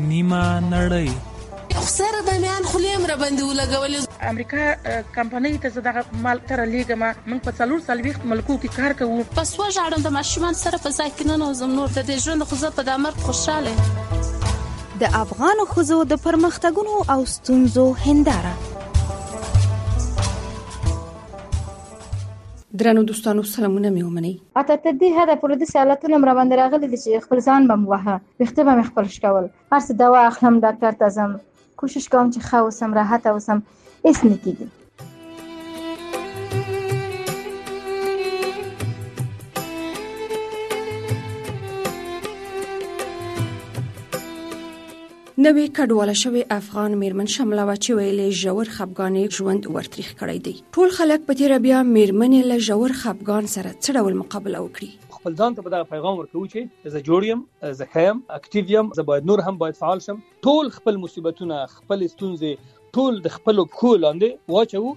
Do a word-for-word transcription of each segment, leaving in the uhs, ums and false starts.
نیمه نړۍ. خسر د میان خلیم را باندې ولګولې. امریکا کمپنۍ ته زه دغه مال تر لیږم. موږ په څلور څلوېښت ملکو کې کار کوو. پس وژاړم د ماشومان سره په ځای کې ننوځم. نور د دې ژوند خو زه په دا مرګ خوشحاله یم. د افغانو ښځو د پرمختګونو او ستونزو هنداره. درنو دوستانو سلامونه مې ومنئ. اته تر دې حده پورې د سیالتونه مې راباندې راغلي دي چې خپل ځان به مې وهه، ویښته به مې خپل شکول، هر څه دوا اخلم، ډاکټر ته ځم، کوشش کوم چې ښه اوسم، راحت اوسم، هېڅ نه کېږي. نوې کډواله شوې افغان میرمن شمله وه چې ویلې ژور خفګان ژوند ورتریخ کړی دی. ټول خلک په تیره بیا میرمنې له ژور خفګان سره څه ډول مقابله وکړي؟ خپل ځان ته به دغه پیغام ورکوو چې زه جوړ یم، زه ښه یم، اکټیو یم، زه باید نور هم باید فعال شم. ټول خپل مصیبتونه، خپل ستونزې ټول د خپلو پښو لاندې واچوو.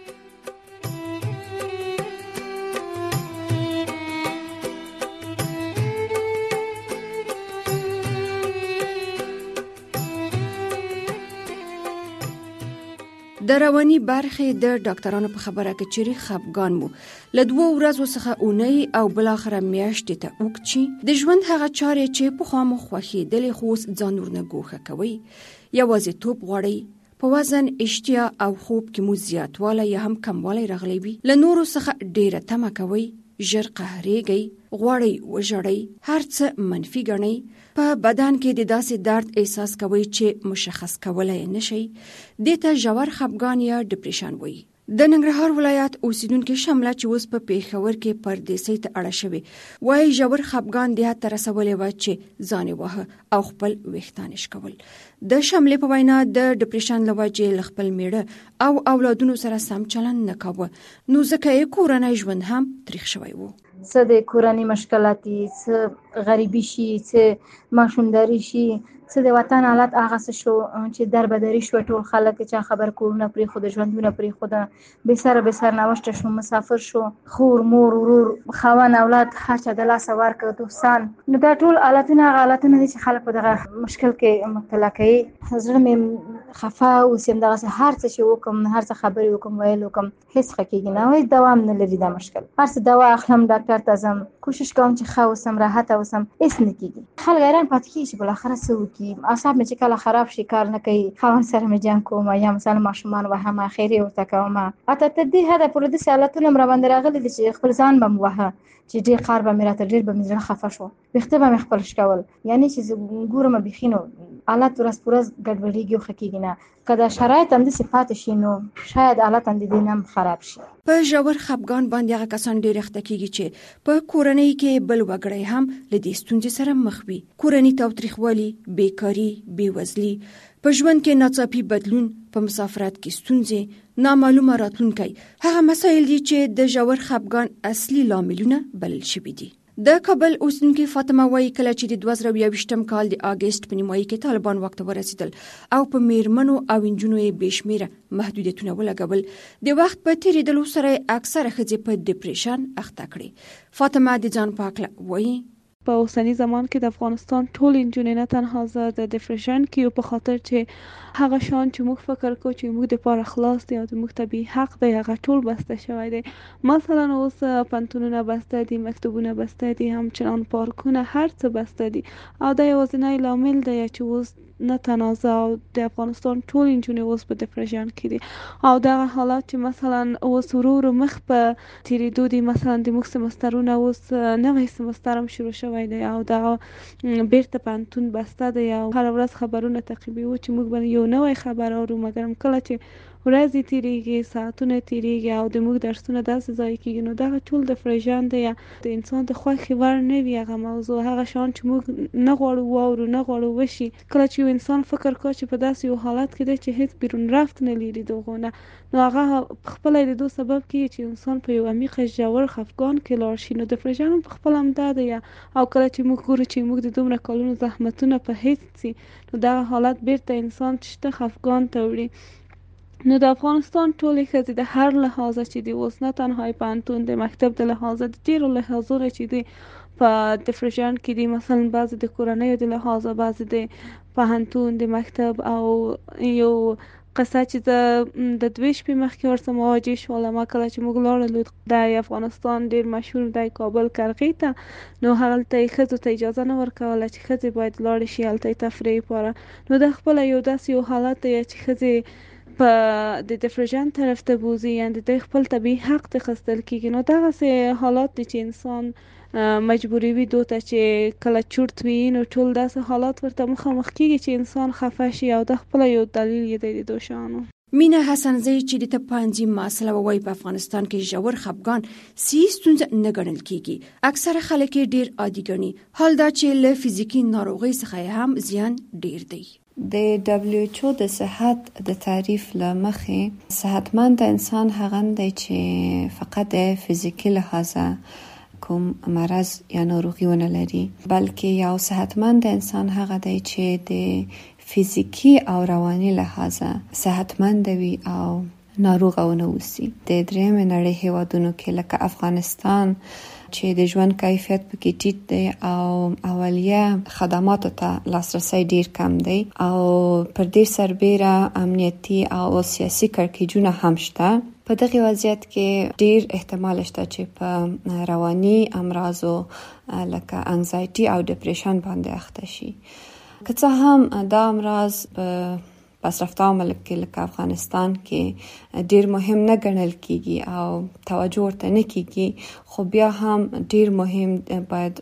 د رواني برخې د ډاکټرانو په خبره کې چیرې خفګان مو له دوه ورځو څخه اونۍ او بلاخره میاشتې ته اوږد شي، د ژوند هغه چارې چې پخوا مو خوښېدلې خو اوس ځان ورنه ګوښه کوئ، یوازیتوب غواړئ، په وزن، اشتیا او خوب کې مو زیاتوالی یا هم کموالی راغلی وي، له نورو څخه ډیره تمه کوئ، ژر قهرېږئ، غواړئ وژاړئ، هر څه منفي ګڼئ، په بدن کې د داسې درد احساس کوئ چې مشخص کولی نه شئ، دې ته ژور خفګان یا ډپریشن وایي. د ننګرهار ولایت اوسیدونکې شمله چې اوس په پیښور کې پردیسۍ ته اړه شوې وایي ژور خفګان دې حد ته رسولی وه چې ځان یې واهه او خپل ویښتان یې شکول. د شملې په وینا د ډپریشن له وجې له خپل میړه او اولادونو سره سم چلند نه کاوه، نو ځکه یې کورنی ژوند هم تریخ شوی و. څه د کورنۍ مشکلاتي، څه غریبي شي، څه ماشومداري شي، څه د وطن حالت هغه څه شو چې دربدري شوه. ټول خلک چا خبر کورونه پرېښوده، ژوندونه پرېښوده، بېسره بېسر ناوشته شو، مسافر شو، خور، مور، ورور، خاوند، اولاد هر چا د لاسه ورکړ، دوستان. نو دا ټول حالتونه هغه حالتونه دي چې خلک په دغه مشکل کې مبتلا کوي. زړه مې خفه اوسم، دغسې هر څه چې وکړم، هر څه خبرې وکړم، ویل وکړم، هېڅ ښه کېږي نه، هېڅ دوام نه لري دا مشکل. هر څه دوا اخلم، ډاکټر ته ځم، کوشش کوم چې ښه اوسم، راحت اوسم، هېڅ نه کېږي. خلک حیران پاتې کېږي چې بالاخره څه وکړي. اعصاب مې چې کله خراب شي، کار نه کوي، خاوند سره مې جنګ کوم، یا مثلا ماشومان وهم، خیرې ورته کوم. اته تر دې حده پورې داسې حالتونه مې راباندې راغلي دي چې خپل ځان به مې وهه، چې ډېر قهر به مې راته، ډېر به مې زړه خفه شو، ویښته به مې خپل شکول. یعنې چې زه ګورم بیخي نو حالت ورځ په ورځ ګډوډېږي او ښه کېږي نه. که دا شرایط همداسې پاتې شي نو شاید حالت هم د دې نه هم خراب شي. په ژور خفګان باندې هغه کسان ډېر اخته کېږي چې په کورنۍ کې بل وګړی هم له دې ستونزې سره مخ وي. کورني تاوتریخوالي، بیکاري، بېوزلي، په ژوند کې ناڅاپي بدلون، په مسافرت کې ستونزې، نامعلومه راتلونکی، هغه مسایل دي چې د ژور خفګان اصلي لاملونه بلل شوي دي. د کابل اوسیدونکې فاطمه وایي کله چې د دوه زره یوویشتم کال د اګست په نیمایي کې طالبان واک ته ورسېدل او په میرمنو او نجونو یې بې شمېره محدودیتونه ولګول، د وخت په تېرېدلو سره اکثره ښځې په ډپریشن اخته کړې. فاطمه د ځان په هکله وایي په اوسني زمان کې د افغانستان ټول نجونې نه تنها زه د ډپریشن کې یو، په خاطر چې هغه شان چې موږ فکر کوو چې موږ دپاره خلاص دی او زموږ طبیعي حق دی هغه ټول بسته شوی دی. مثلا اوس پوهنتونونه بسته دي، مکتوبونه بسته دي، همچنان پارکونه، هر څه بسته دي او دا یوازینی لامل دی چې اوس نه تنازع او د افغانستان ټول نجونې اوس په ډپریشن کې دي او دغه حالات چې مثلا اوس ورو ورو مخ په تېرېدو دي. مثلا د موږ سمسترونه اوس نوی سمستر هم شروع شوی دی او دغه بیرته پوهنتون بسته دی او هره ورځ خبرونه تعقیبوو چې موږ به یو نوی خبر اورو، مګر کله چې ورځې تېرېږي، ساعتونه تېرېږي او د موږ درسونه داسې ضایع کېږي، نو دغه ټول ډپریشن دی یا د انسان د خوښې وړ نه وي هغه موضوع، هغه شان چې موږ نه غواړو واورو، نه غواړو وشي. کله چې یو انسان فکر کوي چې په داسې یو حالت کې دی چې هېڅ بیرون رفت نه لري دغو نه، نو هغه پخپله د دو سبب کېږي چې انسان په یو عمیق ژور خفګان کې لاړ شي. نو ډپریشن هم پخپله همدا دی. او کله چې موږ ګورو چې موږ د دومره کلونو زحمتونه په هېڅ سي، نو دغه حالت بیرته انسان شته خفګان ته وړي. نو د افغانستان ټولې ښځې د هر لحاظه چې دی اوس نه تنها پوهنتون د مکتب د لحاظه د ډېرو لحاظونه چې دی په ډپریشن کې دي، مثلا بعضې د کورنیو د لحاظه، بعضې د پوهنتون د مکتب او یو قصه چې د د دوه شپې مخکې ورسره مواجه شوم. ما کله چې موږ لاړو د افغانستان ډیر مشهور دی کابل کرغې ته، نو هغلته یې ښځو ته اجازه نه ورکوله چې ښځې باید لاړې شي هلته تفریح لپاره. نو د خپله یو داسې یو حالت دی چې ښځې په د ډیپریشن طرف ته بوځي، یعنې د دوی خپل طبیعي حق ته اخیستل کېږي. نو دغسې حالات دي چې انسان مجبوري وي دو ته چې کله چورت وي، نو ټول داسې حالات ورته مخامخ کېږي چې انسان خفه شي، او د خپله یو دلیل یې دی د دو شیانو. مینا حسنزی چې د طبپوهنځي محصله وایي په افغانستان کې ژور خفګان صحي ستونزه نه ګڼل کېږي. اکثره خلک یې ډېر عادي ګڼي، حال دا چې له فزیکي ناروغۍ څخه هم زیان ډېر دی. د دبلیو ایچ او د صحت د تعریف له مخې صحتمند انسان هغه دی چې فقط د فزیکي لحاظه کوم مرض یا ناروغي ونه لري، بلکې یو صحتمند انسان هغه دی چې د فزیکی او رواني لحاظه صحتمند وي او ناروغ ونه اوسي. د درېیمې نړۍ هیوادونو کې لکه افغانستان چې د ژوند کیفیت پکې ټیټ دی او اولیه خدماتو ته لاسرسی ډیر کم دی او پر دې سربیره امنیتي او سیاسي کړکېچونه هم شته. په دغه وضعیت کې ډیر احتمال شته چې په رواني امراضو لکه انزایټي او ډیپریشن باندې اخته شي. که څه هم دا امراض په پسرفته ملک کې لکه افغانستان کې ډیر مهم نه ګڼل کیږي او توجه ورته نه کیږي، خو بیا هم ډیر مهم باید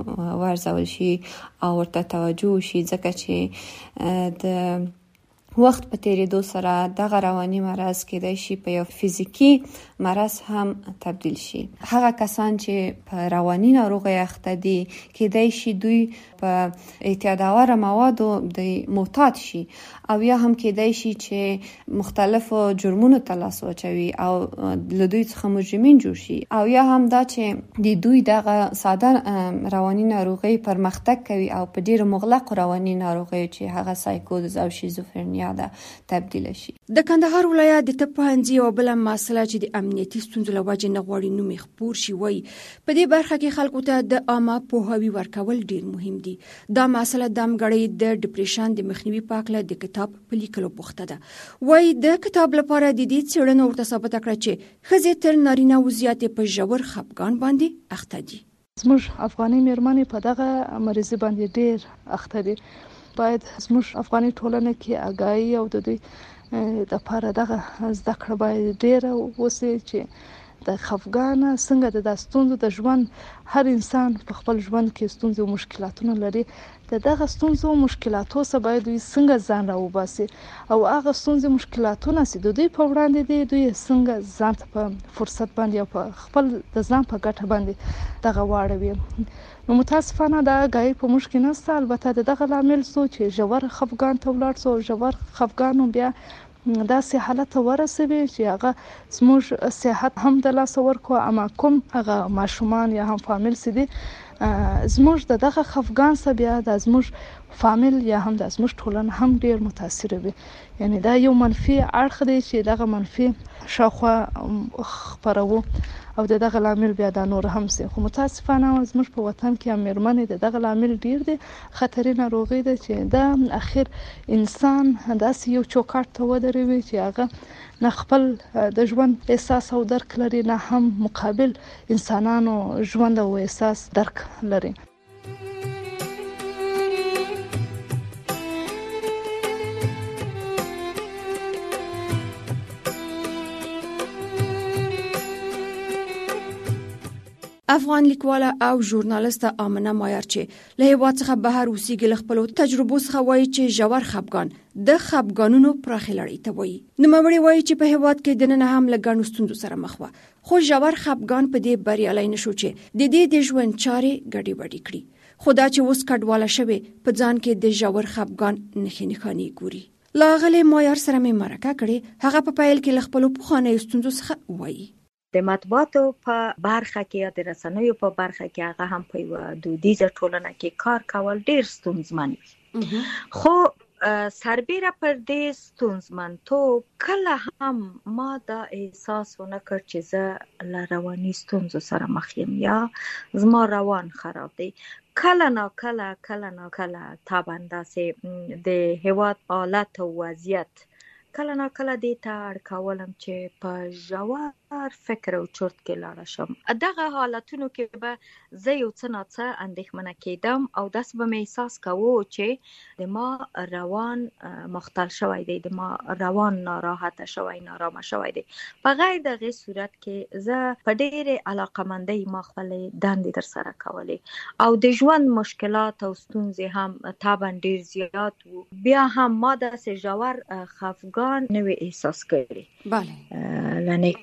ورزول شي او ورته توجه وشي، ځکه چې د وخت په تیریدو سره دغه رواني مرض کېدای شي په یو فزیکی مرض هم تبدیل شي. هغه کسان چې په رواني ناروغۍ اخته دي کېدای شي دوی په اعتیادآوره موادو د معتاد شي، او یا هم کېدای شي چې مختلفو جرمونو ته لاس واچوي او له دوی څخه مجرمین جوړ شي، او یا هم دا چې د دوی دغه ساده رواني ناروغۍ پرمختګ کوي او په ډیرو مغلقو رواني ناروغیو چې هغه سایکوز او شیزوفرنیا ده تبدیل شي. د کندهار ولایت د طبپوهنځي یوه بله محصله چې د امنیتي ستونزو له وجې نه غواړي نوم یې خپور شي وایي په دې برخه کې خلکو ته د عامه پوهاوي ورکول ډیر مهم دي. دا محصله د همګړۍ د ډیپریشن د مخنیوي په هکله د کتاب په لیکلو بوخته ده. وایي د کتاب لپاره د دې څېړنه ورته ثابته کړه چې ښځې تر نارینه و زیاتې په ژور خفګان باندې اخته دي. زموږ افغاني میرمنې په دغه مریضي باندې ډیر اخته دي. باید زموږ افغاني ټولنه کې آګاهي او د دوی د لپاره دغه زده کړه باید ډیره وسي چې د خفګان څنګه د ستونزو د ژوند هر انسان په خپل ژوند کې ستونزې او مشکلاتونه لري، د دغه ستونزو او مشکلاتو څخه باید دوی څنګه ځان راوباسي او هغه ستونزې مشکلاتونه چې د دوی په وړاندې دي دوی څنګه ځان ته په فرصت باندې او په خپل د ځان په ګټه باندې دغه واړوي. نو متاسفانه دا آګاهي په موږ کې نشته. البته د دغه لامل څو چې ژور خفګان ته ولاړ سو، ژور خفګان بیا داسې حالت ته ورسوي چې هغه زموږ صحت هم د لاسه ورکړو، اما کوم هغه ماشومان یا هم فامیل چې دي زموږ د دغه خفګان څخه بیا د زموږ فامیل یا هم د زموږ ټولنه هم ډیر متاثر وي. یعنی دا یو منفي اړخ دی چې دغه منفي شاوخوا خپرو او د دغه لامل بیا دا نور هم سي. خو متاسفانه زموږ په وطن کې هم میرمنې د دغه لامل ډیر دي. خطري ناروغي ده چې دا اخر انسان داسې یو چوکاټ ته ودروي چې هغه نه خپل د ژوند احساس او درک لري، نه هم مقابل انسانانو ژوند او احساس درک لري. افغان لیکواله او ژورنالیسته آمنه مایار چې له هېواد څخه بهر اوسېږي له خپلو تجربو څخه وایي چې ژور خفګان د خفګانونو پراخې لړۍ ته وایي. نوموړې وایي چې په هېواد کې دننه هم له ګڼو ستونزو سره مخ وه، خو ژور خفګان په دې بریالی نه شو چې د دې د ژوند چارې ګډې وډې کړي. خو دا چې اوس کډواله شوې په ځان کې د ژور خفګان نښې نښانې ګوري. له هغې مایار سره مې مرکه کړې. هغه په پیل کې له خپلو پخوانیو ستونزو څخه وایي. د مطبوعاتو په برخه کې یا د رسنیو په برخه کې هغه هم په یوه دودیزه ټولنه کې کار کول ډیر ستونزمن وي. خو سربیره پر دې ستونزمنتوب کله هم ما دا احساس ونه کړ چې زه له رواني ستونزو سره مخ یم یا زما روان خراب دی. کله نا کله کله نا کله طبعا داسې د هیواد حالت او وضعیت کله نا کله دې ته اړ کولم چې په ژور فکر او چرت کې لاړه شم. دغه حالتونو کې به زه یو څه نا څه اندېښمنه کېدم او داسې به مې احساس کوو چې د ما روان مختل شوی دی، د ما روان ناراحته شوی، نارامه شوی دی. په غیر دغه صورت کې زه په ډېرې علاقمندۍ ما خپلې دندې ترسره کولې او د ژوند مشکلات او ستونزې هم طبعا ډېر زیات وو. بیا هم ما داسې ژور خفګان نوې احساس کړي. بله لنه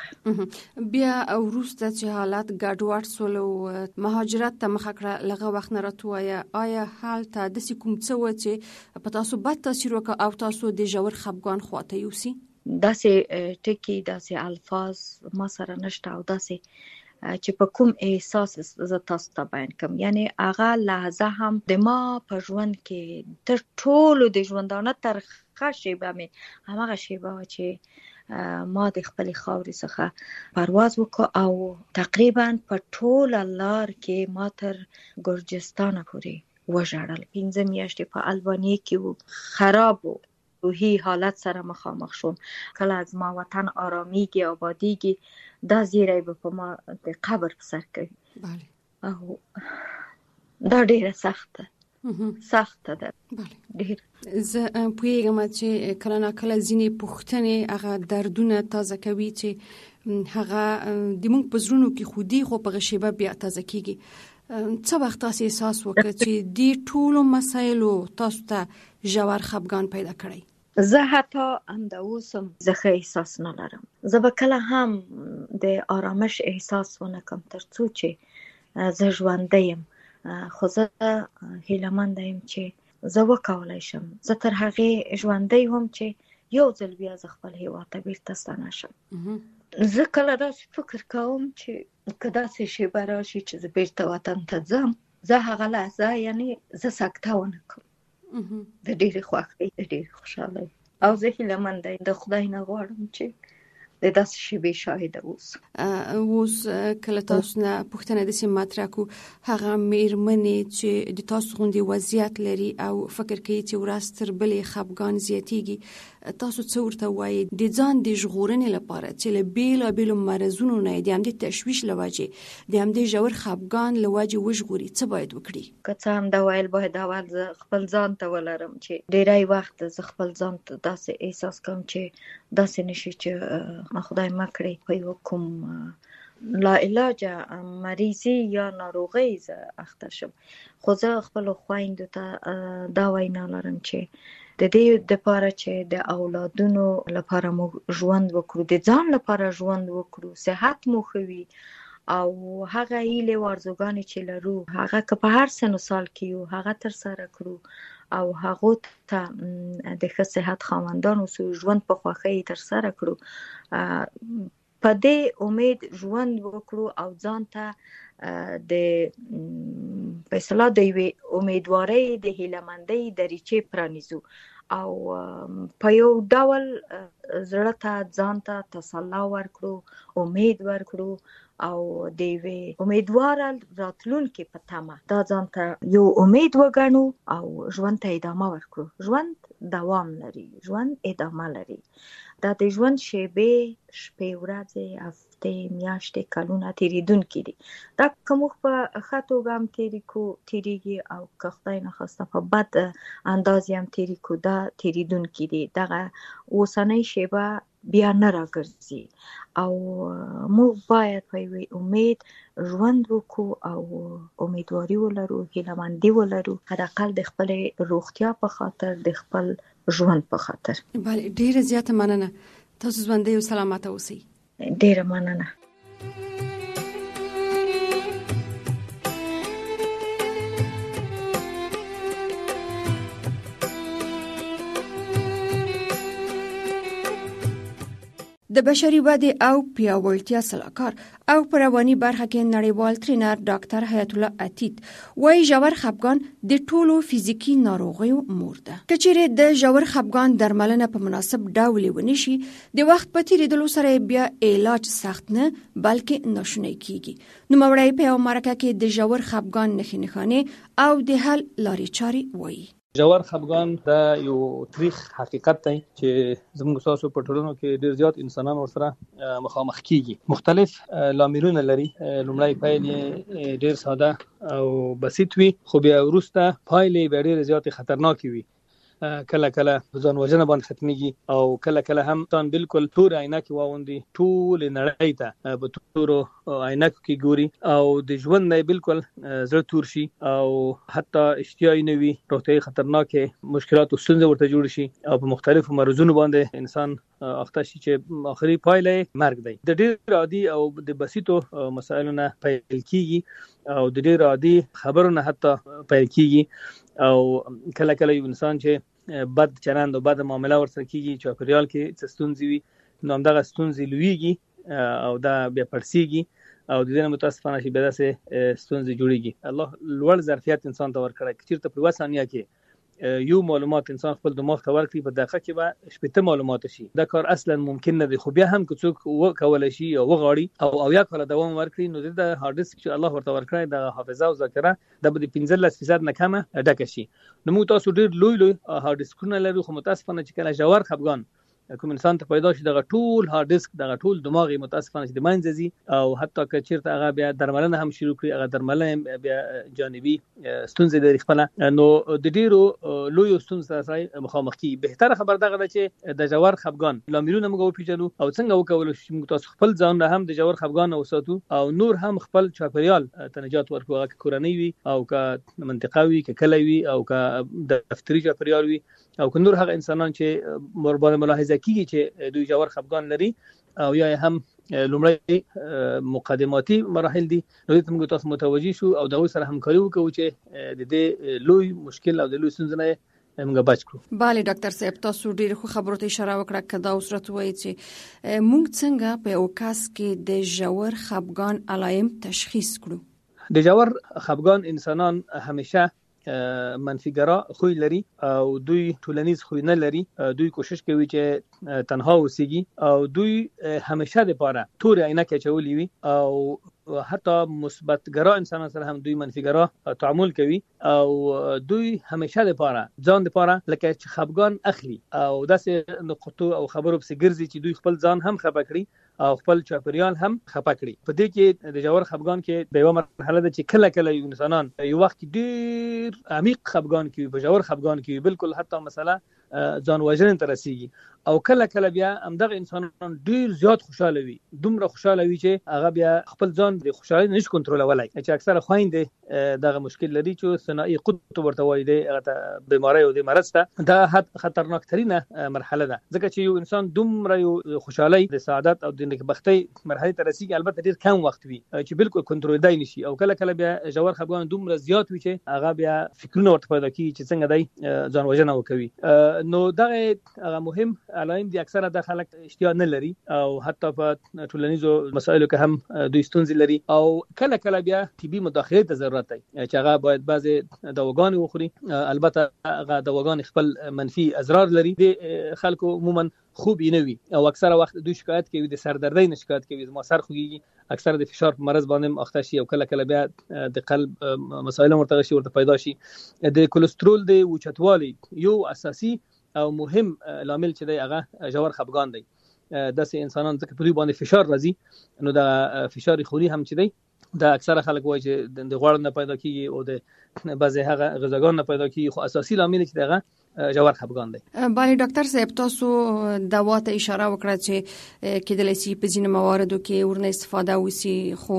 بیا وروسته چې حالات ګډوډ سول او مهاجرت ته مخه کړه، لغه وخت نه راته وایه آیا هلته داسې کوم څه و چې په تاسو بد تاثیر وکړ او تاسو د ژور خفګان خواته یوسي؟ داسې ټکي داسې الفاظ ما سره نشته او داسې چې په کوم احساس زه تاسو ته بیان کوم. یعنی هغه لحظه هم د ما په ژوند کې تر ټولو د ژوندانه ترخه شیبه مې هماغه شیبه وه چې ما د خپلې خاورې څخه پرواز وکړ او تقریبا په ټوله لار کې ما تر ګرجستانه پورې وژړل. پنځه میاشتې په البانیې کې وو، خراب وو، روحي حالت سره مخامخ شوم. کله از ما وطن آرامیږي، آبادیږي، دا زیری به په ما د قبر په سر کوي. بله او دا ډیره سخته سخته ده. ډیر زه پوهیږم چې کله نا کله ځینې پوښتنې هغه دردونه تازه کوي چې هغه د موږ په زړونو کې خودي خو په غشیبه بیا تازه کیږي. څه وخت تاسو احساس وکړ چې د ټولو مسایلو تاسو ته ژور خفګان پیدا کړی؟ زه حتی همدا اوس هم زه ښه احساس نه لرم. زه به کله هم د آرامش احساس ونه کړم تر څو چې زه ژوندی یم، خو زه هیلهمنده یم چې زه وکولی شم. زه تر هغې ژوندی وم چې یو ځل بیا زه خپل هیواد ته بیرته ستنه شم. زه کله داسې فکر کوم چې که داسې شیبه راشي چې زه بیرته وطن ته ځم، زه هغه لحظه یعنی زه سکته ونه کړم د ډېرې خوښۍ، د ډېرې خوشحالۍ. او زه هیلهمنده د خدای نه غواړم چې د داسې شیبې شاهده اوسم. اوس کله تاسو نه پوښتنه داسې مطرح کړو، هغه مېرمنې چې د تاسو غوندې وضعیت لري او فکر کوي چې ورځ تر بلې خفګان زیاتېږي، تاسو څه ورته وایي د ځان د ژغورنې لپاره چې له بېلابېلو مرضونو نه د همدې تشویش له وجې د همدې ژور خفګان له وجې وژغوري؟ څه باید وکړي؟ که څه هم دا ویل باید اول زه خپل ځان ته ولرم چې ډېری وخت زه خپل ځان ته داسې احساس کوم چې داسې نشي چې خدای ما کړی په یو کوم لا علاجه مریضي یا ناروغۍ زه اخته شم. خو زه خپلو خویندو ته دا وینا لرم چې د دې دپاره چې د اولادونو لپاره مو ژوند وکړو، د ځان لپاره ژوند وکړو، صحت مو ښه وي او هغه هیلې او ارزوګانې چې لرو هغه که په هر سن و سال کې یو هغه ترسره کړو او هغو ته د ښه صحت خاوندان اوسو، ژوند په خوښۍ ترسره کړو. په دې امید ژوند وکړو او ځان ته د په اصطلاح د یوې امیدوارۍ د هیلهمندۍ دریچې پرانیزو او په یو ډول زړه ته ځان ته تسلا ورکړو، امید ورکړو او د یوې امیدواره راتلونکې په تمه دا ځان ته یو امید وګڼو او ژوند ته ادامه ورکړو. ژوند دوام لري، ژوند ادامه لري. دا د ژوند شیبې، شپې، ورځې، هفتې، میاشتې، کلونه تېرېدونکي دي. دا که موږ په ښه توګه هم تېرې کړو تېرېږي او که خدای نخواسته په بد انداز یې هم تېرې کړو دا تېرېدونکي دي. دغه اوسنۍ شیبه بیا نه راګرځي او موږ باید په یوې امید ژوند وکړو او امیدواري ولرو، هیلهمندي ولرو، حداقل د خپلې روغتیا په خاطر، د خپل ژوند په خاطر. بله، ډیره زیاته مننه. تاسو ژوندی او سلامته اوسئ. ډیره مننه. د بشري ودې او پیاوړتیا سلاکار او په رواني برخه کې نړیوال ټرینر ډاکټر حیات الله عتیق وايي ژور خپګان د ټولو فزیکی ناروغیو مور ده. کچېرې د ژور خپګان درملنه په مناسب ډول ونشي، د وخت په تیریدلو سره بیا علاج سخت نه بلکې ناشونی کیږي. نو مورای په امریکا کې د ژور خپګان نښې نښانې او د حل لارې چارې وایي. ژور خپګان دا یو تاریخ حقیقت دی چې زموږ تاسو په ټولنو کې ډیر زیات انسانان ورسره مخامخ کیږي. مختلف لاملونه لري. لومړی پایلې ډیر ساده او بسيط وي، خو بیا وروسته پایلې ډیر زیات خطرناک وي. کله کله ځان وژنه باندې ختميږي او کله کله هم تان بالکل تور عینکې واوندي، ټول نړۍ ته په تورو عینکو کې ګوري او د ژوند نه بالکل زړه تور شي او حتی اشتیاي نه وي، روغتیايي خطرناکه مشکلات او ستونزې ورته جوړ شي او په مختلفو مرزونو باندې انسان اخته شي چې اخري پایله مرګ دی. د ډېر عادي او د بسيطو مسایلو نه پیل کیږي او د ډېر عادي خبرو نه حتی پیل کیږي او کله کله یو انسان چې بد چلند او بد معامله ورسره کیږي، چاپیریال کې څه ستونزې وي نو همدغه ستونزې لویږي او دا بیا پړسیږي او د دې متاسفانه شي بیا داسې ستونزې جوړیږي. الله لوړ ظرفیت انسان ته ورکړی، چېرته په یوه ثانیه کې یو معلومات انسان خپل دماغ ته ورکړي، په دقیقه کې به شپږ معلومات شي. دا کار اصلا ممکن نه دی، خو بیا هم که څوک وکولای شي او وغواړي او او یا کله دوام ورکړي نو د هارد ډیسک چې الله ورته ورکړی د حافظه او ذاکره د به پنځلس فیصد نه کمه ډکه شي. نو موږ تاسو ډیر لوی لوی هارد ډیسکونه لرو، خو متاسفانه چې کله ژور خپګان کوم انسان ته پیدا شي دغه ټول هارد ډیسک دغه ټول دماغي متاسفانه چې د منځ زی او حتی که چیرته هغه بیا درملنه هم شروع کړي، هغه درملنه بیا جانبي ستونزې لري خپل نو د ډیرو لوی ستونزې سره مخامخ کی. بهتره خبر دغه ده چې د ژور خپګان لاملونه موږ وپیژنو او څنګه وکول شي موږ تاسو خپل ځان هم د ژور خپګان وساتو او نور هم خپل چاپیریال ته نجات ورکړو، هغه کورنۍ وي او که منطقه وي که کلی وي او که دفتري چاپیریال وي او که نور هغه انسانان چې مربوطه ملاحظه کیږي چې دوی ژور خپګان لري او یا هم لومړی مقدماتي مراحل دي، نو دې موږ تاسو متوجي شو او دغه سره همکاري وکړو چې د دې لوی مشکل او د لوی ستونزې نه موږ بچ کړو. bale ډاکټر صاحب تاسو ډیر خو خبرو ته اشاره وکړه کدا اوسرت وایي چې موږ څنګه په اوکاس کې د ژور خپګان علایم تشخیص کړو. د ژور خپګان انسانان همیشه منفیګرا خوی لري او دوی ټولنیز خوی نه لري، دوی کوشش کوي چې تنها اوسېږي او دوی همیشه د پاره تور عینکې چولې وي او حتی مثبت ګرا انسانان سره هم دوی منفیګرا تعامل کوي او دوی همیشه د پاره ځان د پاره لکه چې خپګان اخلي او داسې نقطو او خبرو په ګرځي چې دوی خپل ځان هم خپه کړي او خپل چاپیریال هم خپه کړي. په دې کې د ژور خپګان کې د یو مرحله ده چې کله کله یو انسانان یو وخت ډیر عمیق خپګان کې په ژور خپګان کې بالکل حتی مثلا ځان وژنې ته رسیږي او کله کله بیا همدغه انسانان ډیر زیات خوشاله وي، دومره خوشاله وي چې هغه بیا خپل ځان د خوشالۍ نشي کنټرولولای، چې اکثره خويندې دغه مشکل لري چې ثنائي قطب ورته وایي دی، هغه بیماری او د مرض ته دا خطرناک ترینه مرحله ده، ځکه چې یو انسان دومره یو خوشالۍ د سعادت او د نیکبختۍ مرحله ته رسیږي البته ډیر کم وخت وي چې بالکل کنټرولدای نشي او کله کله بیا ژور خپګان دومره زیات وي چې هغه بیا فکرونه ورته پیدا کوي چې څنګه دی ځان وژنه وکوي. نو دغه هغه مهم علایم دي اکثره د خلک اشتیا نه لري او حتی په ټولنیزو مسایلو کې هم دوی ستونزې لري او کله کله بیا طبي مداخله ته ضرورت دی چې هغه باید بعضی دواګان وخوري. البته هغه دواګان خپل منفي اضرار لري، د خلکو عموما خوب یې نه وي او اکثره وخت دوی شکایت کوي د سردردۍ نه شکایت کوي، زما سر خوږي، اکثره د فشار په مرض باندې اخته شي او کله کله بیا د قلب مسایل ورته شي ورته پیدا شي. د کولېسترول د اوچتوالي یو اساسي او مهم لامل چې دی هغه ژور خپګان دی. داسې انسانان ځکه په دوی باندې فشار راځي نو د فشار خوري هم چې دی دا اکثره خلک وایي چې د غوړ نه پیدا کیږي او د بعضی هغه غذاګان نه پیدا کیږي، خو اساسي لامل چې دغه ژور خپګان دی. bale ډاکټر صاحب تاسو دوا ته اشاره وکړه چې کېدلای شي په ځینو مواردو کې ورنه استفاده وسی، خو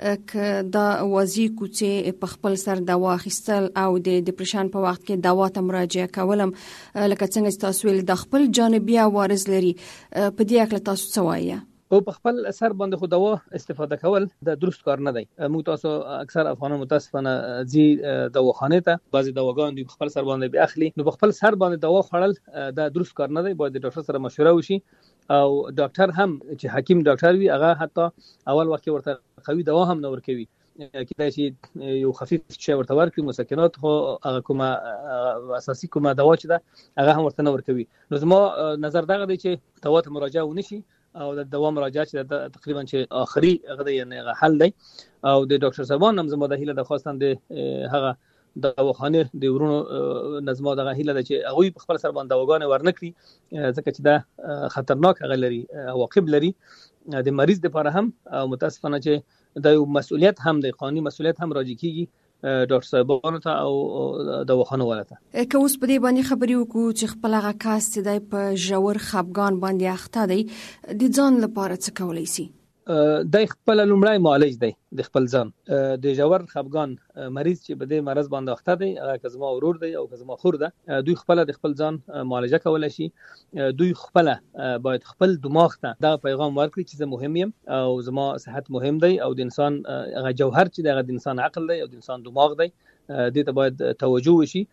ک دا وازی کوڅه په خپل سر دوا اخیستل او د ډیپریشن په وخت کې دوا ته مراجعه کولم لکه څنګه چې تاسو ویل د خپل جانبي عوارض لري، په دې اړه تاسو څه وایي؟ او په خپل اثر باندې خو دوا استفاده کول د درست کار نه دی. موږ تاسو اکثر افغانان متاسفانه ځي دواخانه ته، بعضی دواګان دوی خپل سر باندې به اخلي، نو په خپل سر باندې دوا خوړل د درست کار نه دی، باید د ډاکټر سره مشوره وشي او ډاکټر هم چې حکیم ډاکټر وي هغه حتی اول وخت ورته قوي دوا هم نه ورکوي، کله چې یو خفیف شی ورته ورکړي مسکنات خو هغه کومه اساسي کومه دوا چې ده هغه هم ورته نه ورکوي. نو زما نظر دغه دی چې دوا ته مراجعه ونشي او د دوا مراجعه چې تقریبا چې آخري هغه دی یعنی هغه حل دی. او د ډاکټر صاحبان هم زما د هیله د خواستم د هغه دواخانه د ورونو نظم دغه هیله ده چې هغه په خپل سر باندې دواګانې ورنکړي ځکه چې دا خطرناک هغه لري عواقب لري د مریض لپاره هم. او متاسفانه چې دا یو مسؤلیت هم دی، قانوني مسؤلیت هم راځي کیږي ډاکټر صاحبانو ته او دواخانو ولته. که اوس په دې باندې خبرې وکړو چې خپل هغه کاس چې دی په ژور خفګان باندې اخته دی د ځان لپاره څه کولی شي؟ د خپل لومړی معالج دی د خپل ځان د ژور خفګان مریض چې په دې مرض باندې اخته دی هغه که زما ورور دی او که زما خور ده دوی خپل د خپل ځان معالجه کولای شي. دوی خپل باید خپل دماغ ته دا پیغام ورکړي چې زه مهم یم او زما صحت مهم دی او د انسان هغه جوهر چې د انسان عقل دی او د انسان دماغ دی دې ته باید توجه وشي.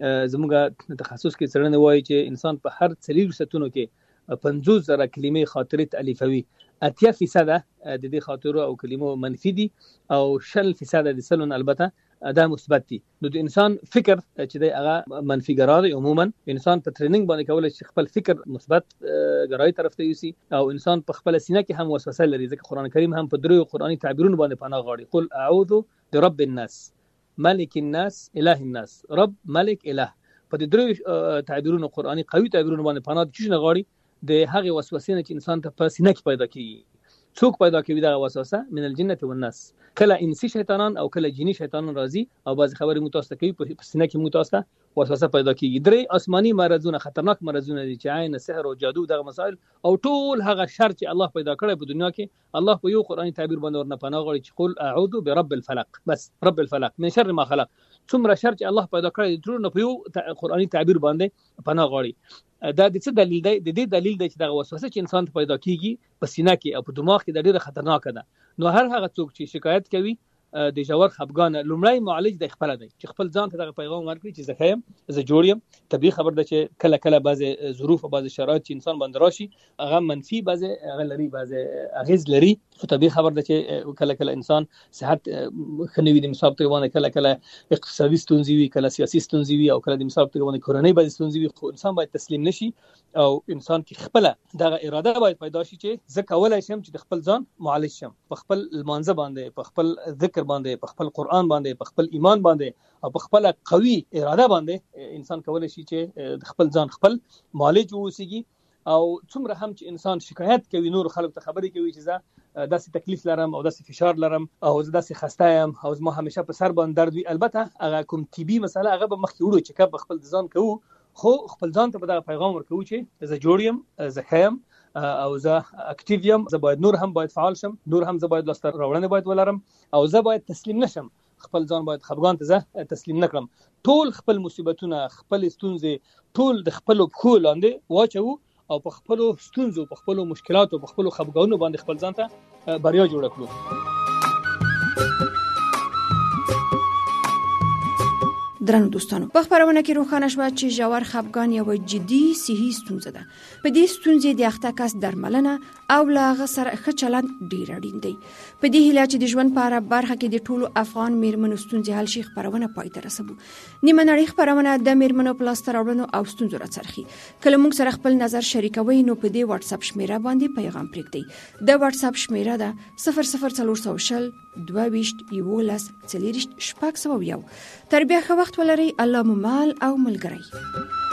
زموږ تخصص کې څېړنې وایي چې انسان په هر څلور ساعتونو کې پنځوس زره کلمې خاطرې تالیفوي. اتیا فیصد د دې خاطرو او کلمو منفي دي او شل فیصد د سلون البته دا مثبت دي. نو د انسان فکر چې دی هغه منفي ګرا دی. عموما انسان په ټریننګ باندې کولای شي خپل فکر مثبت ګرای طرف ته یوسي او انسان په خپل سینه کې هم وسوسه لري ځکه قران کریم هم په دریو قرآني تعبیرونو باندې پناه غواړي. قل اعوذ برب الناس ملک الناس اله الناس. رب ملک اله په دریو تعبیرونو قرآني قوي تعبیرونو باندې پناه د چی نه غواړي د هغه وسوسې نه چې انسان ته په سینه کې پیدا کیږي. څوک پیدا کوي دا وسوسه؟ من الجنه والناس. کله انسی شیطانان او کله جنی شیطانان راځي او بعض خبرې متوسته کوي په سینه کې متوسته وسوسه پیدا کیږي. درې آسماني مرزونه خطرناک مرزونه دي چې عین سحر او جادو دغه مسائل او ټول هغه شر چې الله پیدا کړی په دنیا کې الله په یو قرآني تعبیر باندې ورنه پناه غواړي چې قل اعوذ برب الفلق. بس رب الفلق من شر ما خلق. څومره شر چې الله پیدا کړی ټول نه په یو قرآني تعبیر باندې پناه غواړي. دا د څه دلیل دی؟ د دې دلیل دی چې دا وسوسه چې انسان ته پیدا کیږي په سینه کې او په دماغ کې د ډیره خطرناک ده. نو هر هغه څوک چې شکایت کوي د ژور خفګان لومړی معالج د خپل دی چې خپل ځان ته دغه پیغام ورکړي چې زه خیم زه جوړ یم. طبیعي خبر ده چې کله کله بعضی ظروف او بعضی شرایط چې انسان باندې راشي هغه منفي بعضی هغه لري بعضی اغیز لري. خو طبیعي خبر ده چې کله کله انسان صحت خنوي د مثال په وانه کله کله اقتصادي ستونزې وي کله سیاسي ستونزې وي او کله د مثال په وانه کورنۍ بعضی ستونزې وي. خو انسان باید تسلیم نشي او انسان کې خپل دغه اراده باید پیدا شي چې زه کولای شم چې د خپل ځان معالج شم په خپل المانزه باندې په خپل ذکر باندې په خپل قرآن باندې په خپل ایمان باندې او په خپل قوي اراده باندې انسان کولای شي چې د خپل ځان خپل معالج ووسیږي. او څومره هم چې انسان شکایت کوي نور خلک ته خبرې کوي چې زه داسې تکلیف لرم او داسې فشار لرم او زه داسې خسته یم او زما همیشه په سر باندې درد وي. البته هغه کوم طبي مسله هغه به مخکې وړو چې کب خپل ځان کوو خو خپل ځان ته به دا پیغام ورکوو چې زه جوړ یم زه خیم او زه اکټیو یم. زه باید نور هم باید فعال شم نور هم زه باید لاسته راوړنې باید ولرم او زه باید تسلیم نشم. خپل ځان باید خفګان ته زه تسلیم نکړم. ټول خپل مصیبتونه خپل ستونزې ټول د خپل پښو لاندې واچو او په خپل ستونزو په خپل مشکلاتو په خپل خفګانونو باندې خپل ځان ته بریا جوړ کړو. درنو دوستانو په خبرونه کې روښانه شوه چې ژور خفګان یو جدي صحي ستونزه ده. په دې ستونزې د اخته کس درملنه او له هغه سره ښه چلند ډېر اړین دی. په دې هیله چې د ژوند په هره برخه کې د ټولو افغان میرمنو ستونزې حل شي خبرونه پای ته رسوو. نیمه نړۍ خبرونه د میرمنو په لاسته راوړنو او ستونزو راڅرخي. کله موږ سره خپل نظر شریکوئ نو په دې واتس اپ شمیره باندې پیغام پرېږدئ. د واتس اپ شمیره ده صفر صفر څلور سوه شل دوه ویشت یولس څلېرویشت شپږ سوه یو. تر بیا ښه وخت ولرئ. الله مو مال او ملګری.